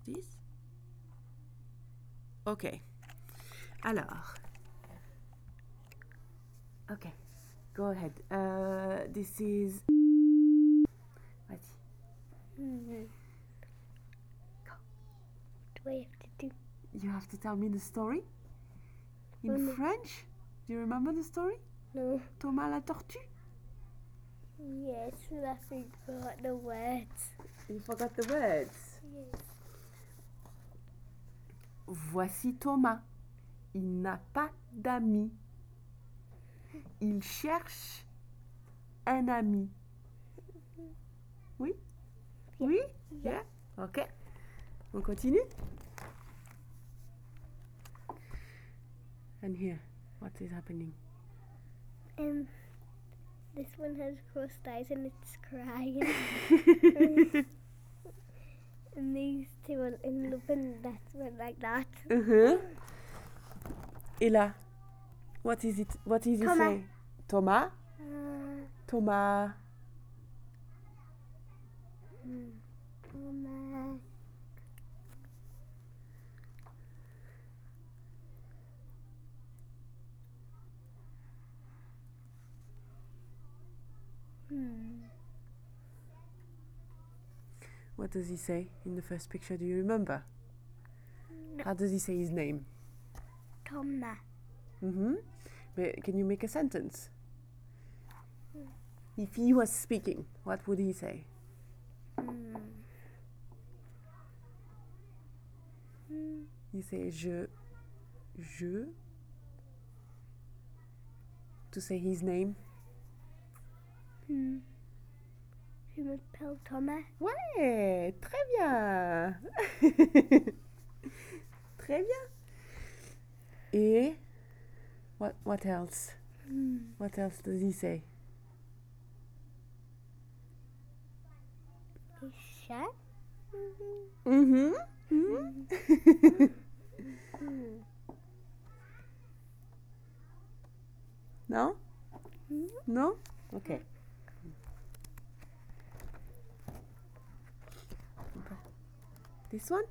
This? Okay. Alors. Okay. Go ahead. This is. Vas-y. What do I have to do? You have to tell me the story in no. French. Do you remember the story? No. Thomas la tortue? Yes, but I forgot the words. You forgot the words. Yes. Voici Thomas. Il n'a pas d'amis. Il cherche un ami. Oui? Oui? Yeah? Ok. On continue? And here, what is happening? This one has crossed eyes and it's crying. And these two are in love and that's one like that. Et là, what is it? What is he Thomas. saying? Thomas? Thomas. Thomas. What does he say in the first picture? Do you remember? No. How does he say his name? Thomas. But can you make a sentence? If he was speaking, what would he say? You say je. To say his name. Je m'appelle Thomas. Ouais, très bien. Très bien. Et what else? What else does he say? Les chats. No? No? Okay. This one?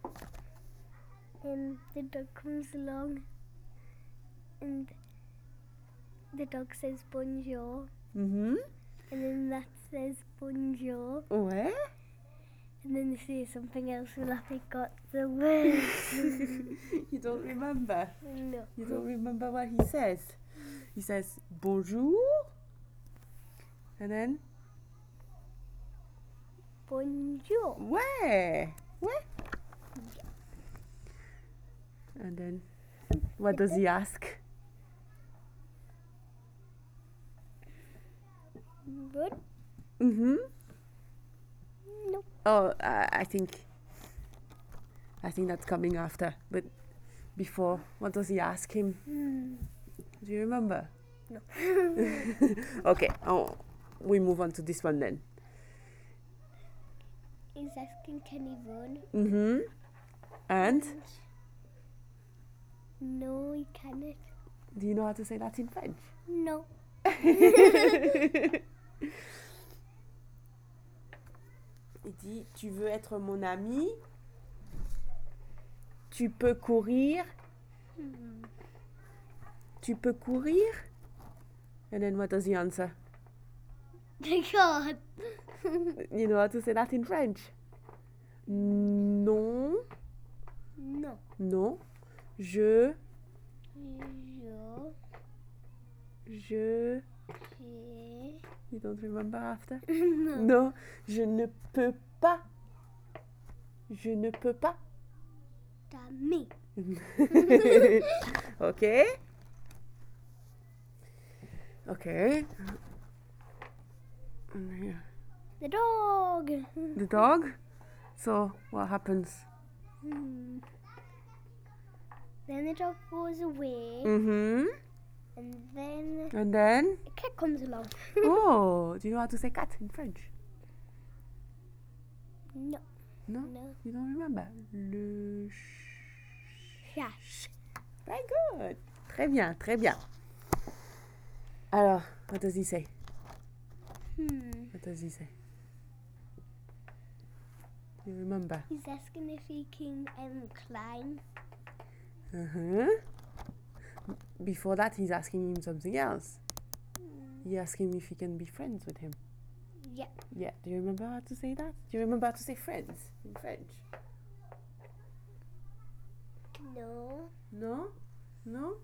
And the dog comes along and the dog says bonjour. And then that says bonjour. Ouais. And then they say something else and I forgot the word. You don't remember? No. You don't remember what he says? He says bonjour. And then? Bonjour. Ouais. Ouais. And then, what does he ask? Good? No. No. Oh, I think that's coming after. But before, what does he ask him? Do you remember? No. Okay. Oh, we move on to this one then. He's asking can he run? And? No, he cannot. Do you know how to say that in French? No. Il dit, tu veux être mon ami? Tu peux courir? Tu peux courir? And then what does he answer? God. You know how to say that in French? Non. No. Non. Je. You don't remember after? No. Non. Je ne peux pas. Je ne peux pas. Dummy. Okay. Okay. And here. The dog. The dog. So what happens? Then the dog goes away. And then And then? a cat comes along. Oh, do you know how to say cat in French? No. No? No. You don't remember? Le Chat. Very good. Très bien, très bien. Alors, what does he say? What does he say? Do you remember? He's asking if he can climb. Before that, he's asking him something else. He asked him if he can be friends with him. Yeah. Yeah. Do you remember how to say that? Do you remember how to say friends in French? No. Non? Non?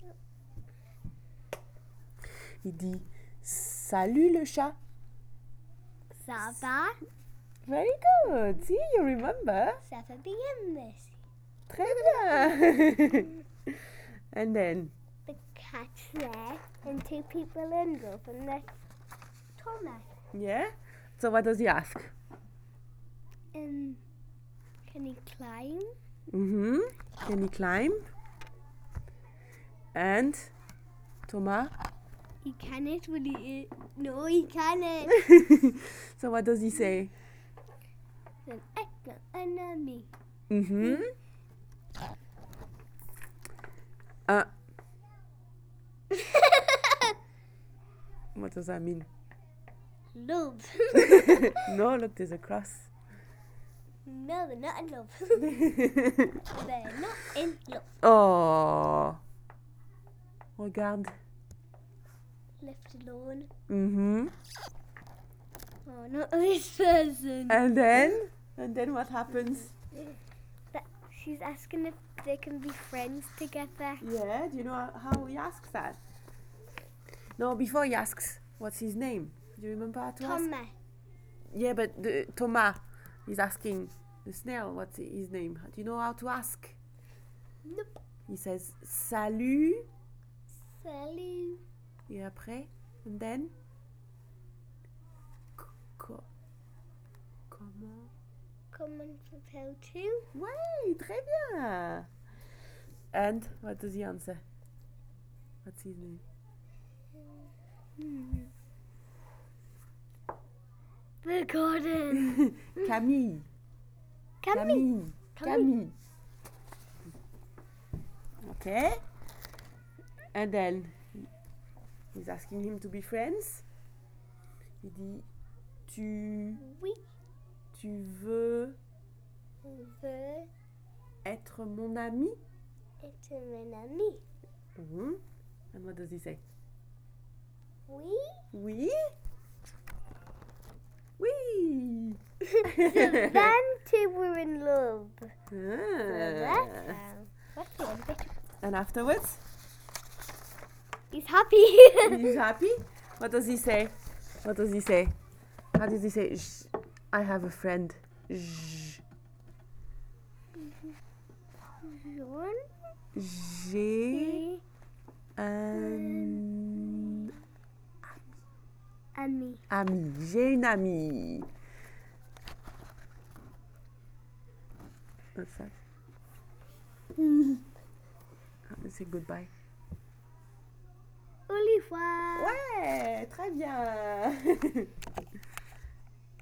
Il dit salut le chat. Ça va? Very good. See, you remember. Ça va bien, merci. Très bien. And then The cat's there and two people in love and that's Thomas. yeah. So what does he ask? Can he climb? Can he climb? And Thomas. He cannot, will he? No, he cannot. So what does he say? An excellent enemy. What does that mean? Love. No, look, there's a cross. No, they're not in love. They're not in love. Oh. Regarde. Left alone. Oh, not this person. And then what happens? She's asking if they can be friends together. Yeah, do you know how he asks that? No, before he asks, what's his name? Do you remember how to ask? Thomas. Yeah, but Thomas is asking the snail, what's his name? Do you know how to ask? Nope. He says, salut. Salut. Et après? And then? Comment? Comment s'appelle-tu? Ouais, très bien. And what does he answer? What's his name? Forgotten. Camille. Camille. Okay. And then he's asking him to be friends. Il dit, Oui. tu veux Veux être mon ami? être mon ami. And what does he say? Oui. Oui? Oui. So them two were in love. Ah. What's the other bit? And afterwards, He's happy. he's happy. What does he say? What does he say? How does he say? I have a friend. J'ai un Ami. ami. J'ai une amie. What's that? Let's say goodbye. Au revoir. Ouais, très bien.